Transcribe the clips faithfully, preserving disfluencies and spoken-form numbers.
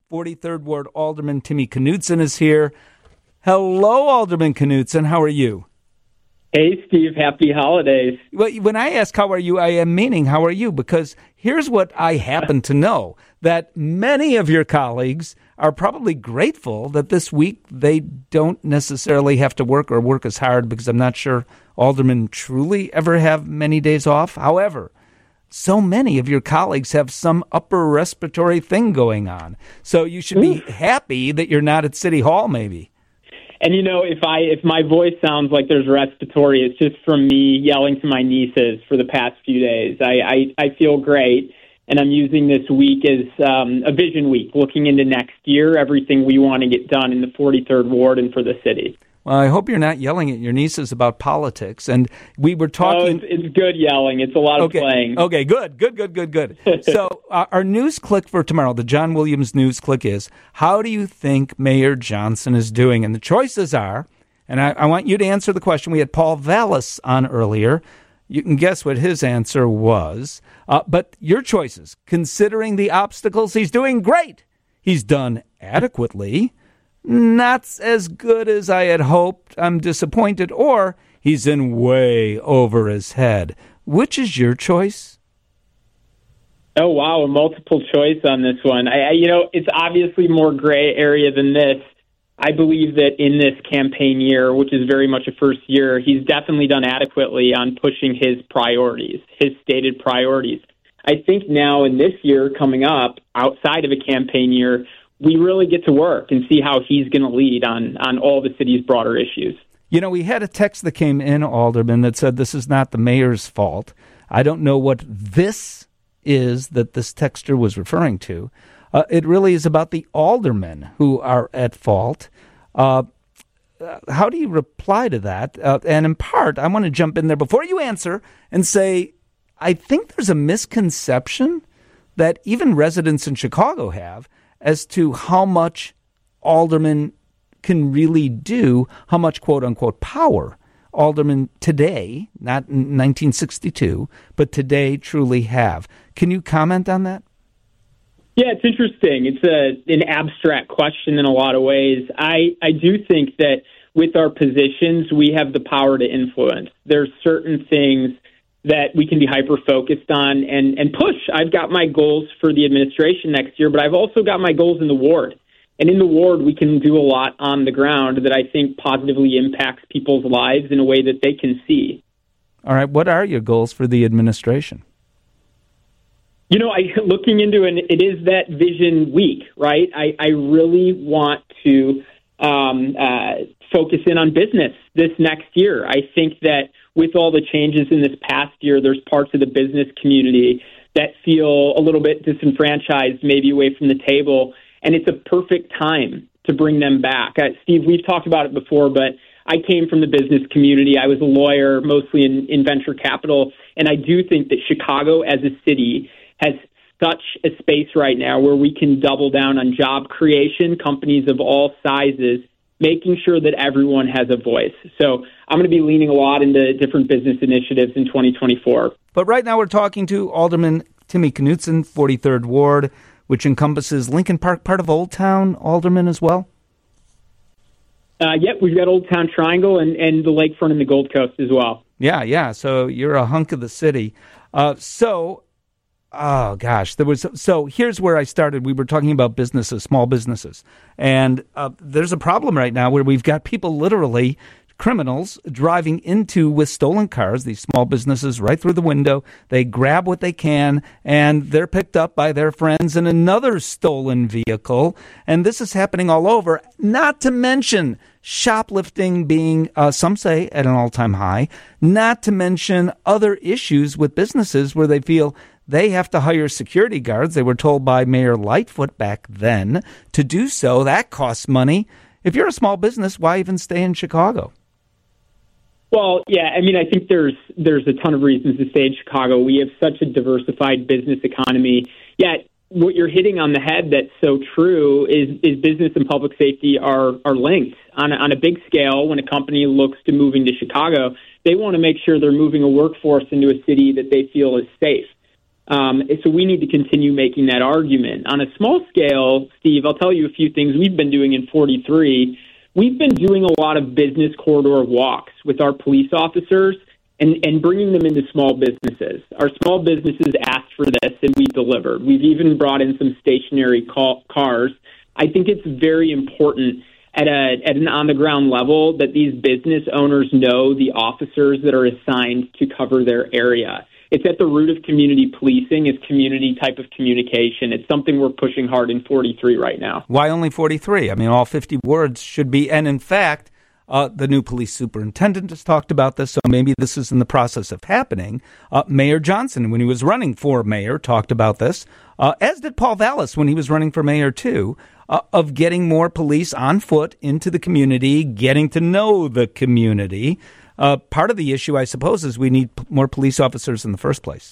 forty-third Ward Alderman Timmy Knutson is here. Hello, Alderman Knutson. How are you? Hey, Steve. Happy holidays. Well, when I ask how are you, I am meaning how are you? Because here's what I happen to know, that many of your colleagues are probably grateful that this week they don't necessarily have to work or work as hard, because I'm not sure aldermen truly ever have many days off. However, so many of your colleagues have some upper respiratory thing going on. So you should be happy that you're not at City Hall, maybe. And, you know, if I if my voice sounds like there's respiratory, it's just from me yelling to my nieces for the past few days. I, I, I feel great, and I'm using this week as um, a vision week, looking into next year, everything we want to get done in the forty-third Ward and for the city. Well, I hope you're not yelling at your nieces about politics. And we were talking... Oh, it's, it's good yelling. It's a lot okay. of playing. Okay, good, good, good, good, good. So uh, our news click for tomorrow, the John Williams news click is, how do you think Mayor Johnson is doing? And the choices are, and I, I want you to answer the question. We had Paul Vallis on earlier. You can guess what his answer was. Uh, but your choices, considering the obstacles, he's doing great. He's done adequately. Not as good as I had hoped, I'm disappointed, or he's in way over his head. Which is your choice? Oh, wow, a multiple choice on this one. I, I, you know, it's obviously more gray area than this. I believe that in this campaign year, which is very much a first year, he's definitely done adequately on pushing his priorities, his stated priorities. I think now in this year coming up, outside of a campaign year, we really get to work and see how he's going to lead on, on all the city's broader issues. You know, we had a text that came in, Alderman, that said this is not the mayor's fault. I don't know what this is that this texter was referring to. Uh, it really is about the aldermen who are at fault. Uh, how do you reply to that? Uh, and in part, I want to jump in there before you answer and say, I think there's a misconception that even residents in Chicago have as to how much aldermen can really do, how much quote-unquote power aldermen today, not in nineteen sixty-two, but today truly have. Can you comment on that? Yeah, it's interesting. It's a, an abstract question in a lot of ways. I, I do think that with our positions, we have the power to influence. There's certain things that we can be hyper-focused on and, and push. I've got my goals for the administration next year, but I've also got my goals in the ward. And in the ward, we can do a lot on the ground that I think positively impacts people's lives in a way that they can see. All right. What are your goals for the administration? You know, I looking into it, it is that vision week, right? I, I really want to um, uh, focus in on business this next year. I think that with all the changes in this past year, there's parts of the business community that feel a little bit disenfranchised, maybe away from the table, and it's a perfect time to bring them back. Uh, Steve, we've talked about it before, but I came from the business community. I was a lawyer, mostly in, in venture capital, and I do think that Chicago as a city has such a space right now where we can double down on job creation, companies of all sizes, making sure that everyone has a voice. So I'm going to be leaning a lot into different business initiatives in twenty twenty-four. But right now we're talking to Alderman Timmy Knutson, forty-third Ward, which encompasses Lincoln Park, part of Old Town, Alderman, as well? Uh, yep, we've got Old Town Triangle and, and the lakefront and the Gold Coast as well. Yeah, yeah, so you're a hunk of the city. Uh, so... Oh, gosh, there was. So here's where I started. We were talking about businesses, small businesses. And uh, there's a problem right now where we've got people, literally criminals, driving into with stolen cars, these small businesses, right through the window. They grab what they can, and they're picked up by their friends in another stolen vehicle. And this is happening all over, not to mention shoplifting being, uh, some say, at an all-time high, not to mention other issues with businesses where they feel they have to hire security guards. They were told by Mayor Lightfoot back then to do so. That costs money. If you're a small business, why even stay in Chicago? Well, yeah, I mean, I think there's there's a ton of reasons to stay in Chicago. We have such a diversified business economy. Yet what you're hitting on the head that's so true is is business and public safety are are linked. On a, on a big scale, when a company looks to moving to Chicago, they want to make sure they're moving a workforce into a city that they feel is safe. Um, so we need to continue making that argument. On a small scale, Steve, I'll tell you a few things we've been doing in forty-three. We've been doing a lot of business corridor walks with our police officers and, and bringing them into small businesses. Our small businesses asked for this, and we delivered. We've even brought in some stationary call, cars. I think it's very important at a at an on-the-ground level that these business owners know the officers that are assigned to cover their area. It's at the root of community policing. It's community type of communication. It's something we're pushing hard in forty-three right now. Why only forty-three? I mean, all fifty wards should be. And in fact, uh, the new police superintendent has talked about this, so maybe this is in the process of happening. Uh, Mayor Johnson, when he was running for mayor, talked about this, uh, as did Paul Vallis when he was running for mayor, too, uh, of getting more police on foot into the community, getting to know the community. Uh, part of the issue, I suppose, is we need p- more police officers in the first place.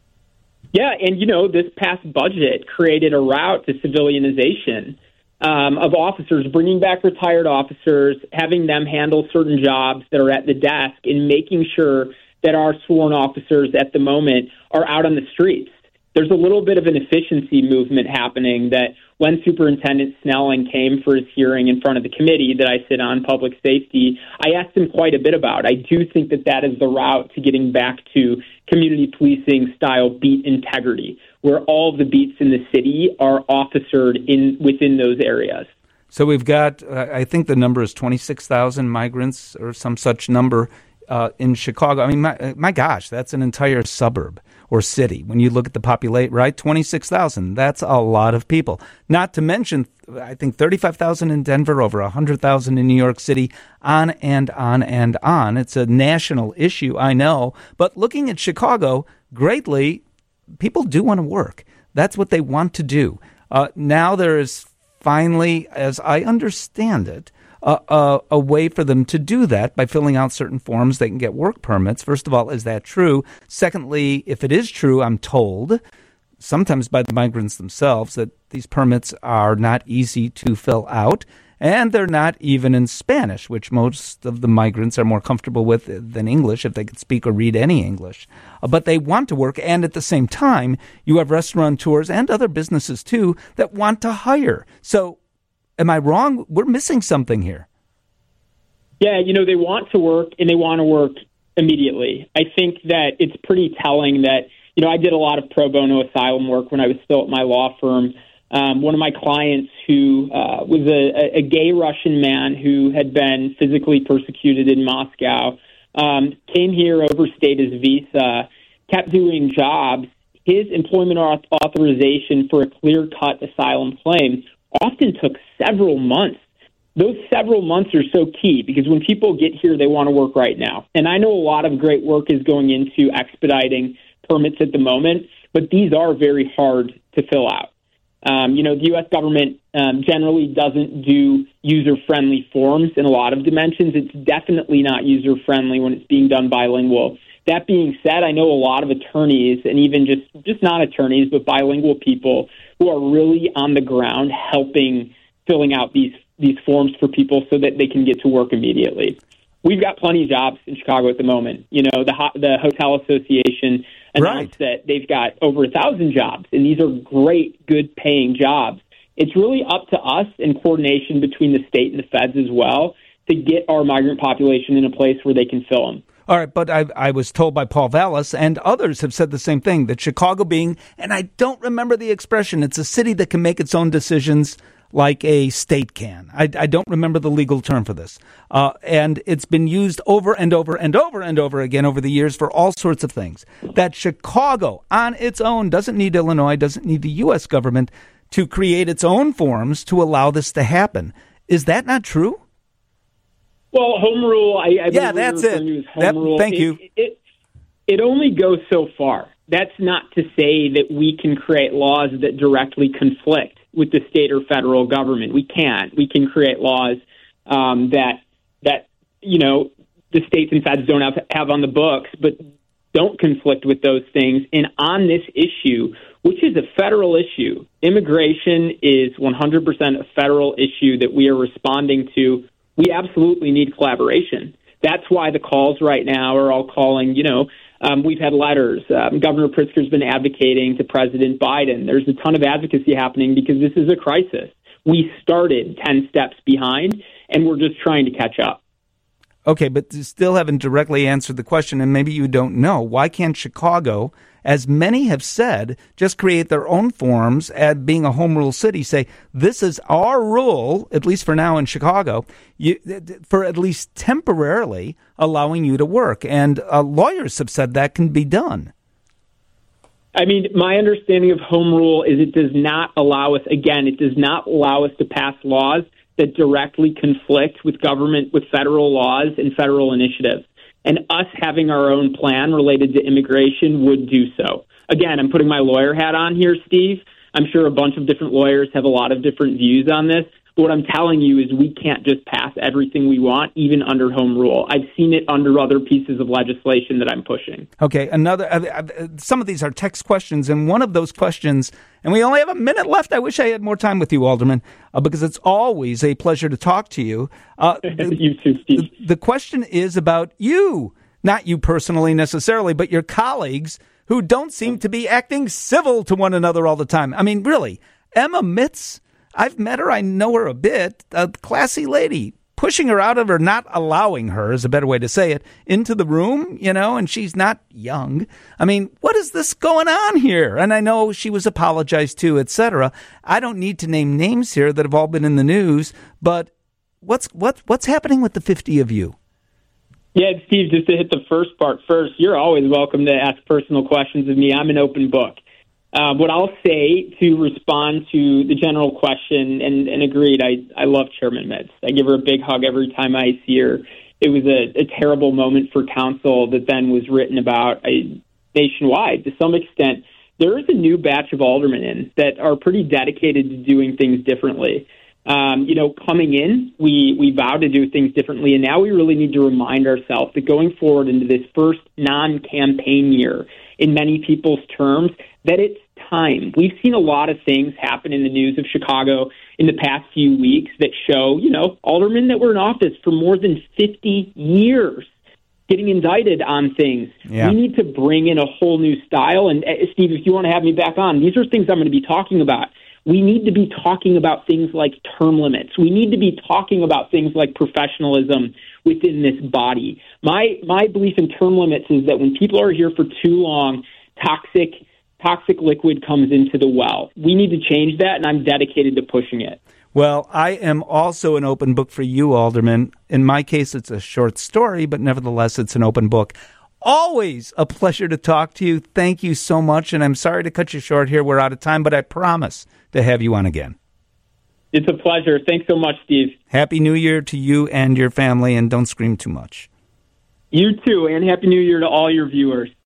Yeah, and, you know, this past budget created a route to civilianization um, of officers, bringing back retired officers, having them handle certain jobs that are at the desk, and making sure that our sworn officers at the moment are out on the streets. There's a little bit of an efficiency movement happening that when Superintendent Snelling came for his hearing in front of the committee that I sit on, Public Safety, I asked him quite a bit about. I do think that that is the route to getting back to community policing style beat integrity, where all of the beats in the city are officered in within those areas. So we've got, uh, I think the number is twenty-six thousand migrants or some such number uh, in Chicago. I mean, my, my gosh, that's an entire suburb or city. When you look at the population, right, twenty-six thousand, that's a lot of people. Not to mention, I think thirty-five thousand in Denver, over one hundred thousand in New York City, on and on and on. It's a national issue, I know. But looking at Chicago, greatly, people do want to work. That's what they want to do. Uh, now there is finally, as I understand it, Uh, uh, a way for them to do that by filling out certain forms. They can get work permits. First of all, is that true? Secondly, if it is true, I'm told, sometimes by the migrants themselves, that these permits are not easy to fill out, and they're not even in Spanish, which most of the migrants are more comfortable with than English, if they could speak or read any English. Uh, but they want to work, and at the same time, you have restaurateurs and other businesses, too, that want to hire. So am I wrong? We're missing something here. Yeah, you know, they want to work, and they want to work immediately. I think that it's pretty telling that, you know, I did a lot of pro bono asylum work when I was still at my law firm. Um, one of my clients who uh, was a, a gay Russian man who had been physically persecuted in Moscow, um, came here, overstayed his visa, kept doing jobs. His employment auth- authorization for a clear-cut asylum claim often took several months. Those several months are so key because when people get here, they want to work right now. And I know a lot of great work is going into expediting permits at the moment, but these are very hard to fill out. Um, you know, the U S government um, generally doesn't do user-friendly forms in a lot of dimensions. It's definitely not user-friendly when it's being done bilingual. That being said, I know a lot of attorneys and even just, just not attorneys, but bilingual people who are really on the ground helping filling out these these forms for people so that they can get to work immediately. We've got plenty of jobs in Chicago at the moment. You know, the ho- the Hotel Association announced right. that they've got over a thousand jobs, and these are great, good-paying jobs. It's really up to us in coordination between the state and the feds as well to get our migrant population in a place where they can fill them. All right, but I, I was told by Paul Vallis, and others have said the same thing, that Chicago being, and I don't remember the expression, it's a city that can make its own decisions like a state can. I, I don't remember the legal term for this. Uh, and it's been used over and over and over and over again over the years for all sorts of things. That Chicago on its own doesn't need Illinois, doesn't need the U S government to create its own forms to allow this to happen. Is that not true? Well, home rule, I, I yeah, that's it. Home that, rule. Thank it, you. It, it, it only goes so far. That's not to say that we can create laws that directly conflict with the state or federal government. We can't. We can create laws um, that that you know the states and feds don't have have on the books, but don't conflict with those things. And on this issue, which is a federal issue, immigration is one hundred percent a federal issue that we are responding to. We absolutely need collaboration. That's why the calls right now are all calling, you know, Um, we've had letters. Um, Governor Pritzker's been advocating to President Biden. There's a ton of advocacy happening because this is a crisis. We started ten steps behind, and we're just trying to catch up. Okay, but you still haven't directly answered the question, and maybe you don't know. Why can't Chicago, as many have said, just create their own forms at being a home rule city, say, this is our rule, at least for now in Chicago, you, for at least temporarily allowing you to work? And uh, lawyers have said that can be done. I mean, my understanding of home rule is it does not allow us, again, it does not allow us to pass laws that directly conflict with government, with federal laws and federal initiatives. And us having our own plan related to immigration would do so. Again, I'm putting my lawyer hat on here, Steve. I'm sure a bunch of different lawyers have a lot of different views on this. But what I'm telling you is we can't just pass everything we want, even under home rule. I've seen it under other pieces of legislation that I'm pushing. Okay, another. Uh, uh, some of these are text questions, and one of those questions, and we only have a minute left. I wish I had more time with you, Alderman, uh, because it's always a pleasure to talk to you. Uh, the, you too, Steve. The, the question is about you, not you personally necessarily, but your colleagues who don't seem to be acting civil to one another all the time. I mean, really, Emma Mitz. I've met her. I know her a bit. A classy lady. Pushing her out of her, not allowing her, is a better way to say it, into the room, you know, and she's not young. I mean, what is this going on here? And I know she was apologized to, et cetera. I don't need to name names here that have all been in the news, but what's what what's happening with the fifty of you? Yeah, Steve, just to hit the first part first, you're always welcome to ask personal questions of me. I'm an open book. Uh, what I'll say to respond to the general question, and, and agreed, I, I love Chairman Mitz. I give her a big hug every time I see her. It was a, a terrible moment for council that then was written about I, nationwide. To some extent, there is a new batch of aldermen in that are pretty dedicated to doing things differently. Um, you know, coming in, we, we vowed to do things differently, and now we really need to remind ourselves that going forward into this first non-campaign year, in many people's terms, that it's time. We've seen a lot of things happen in the news of Chicago in the past few weeks that show, you know, aldermen that were in office for more than fifty years getting indicted on things. Yeah. We need to bring in a whole new style. And, uh, Steve, if you want to have me back on, these are things I'm going to be talking about. We need to be talking about things like term limits. We need to be talking about things like professionalism within this body. My my belief in term limits is that when people are here for too long, toxic toxic liquid comes into the well. We need to change that, and I'm dedicated to pushing it. Well, I am also an open book for you, Alderman. In my case, it's a short story, but nevertheless, it's an open book. Always a pleasure to talk to you. Thank you so much, and I'm sorry to cut you short here. We're out of time, but I promise to have you on again. It's a pleasure. Thanks so much, Steve. Happy New Year to you and your family, and don't scream too much. You too, and Happy New Year to all your viewers.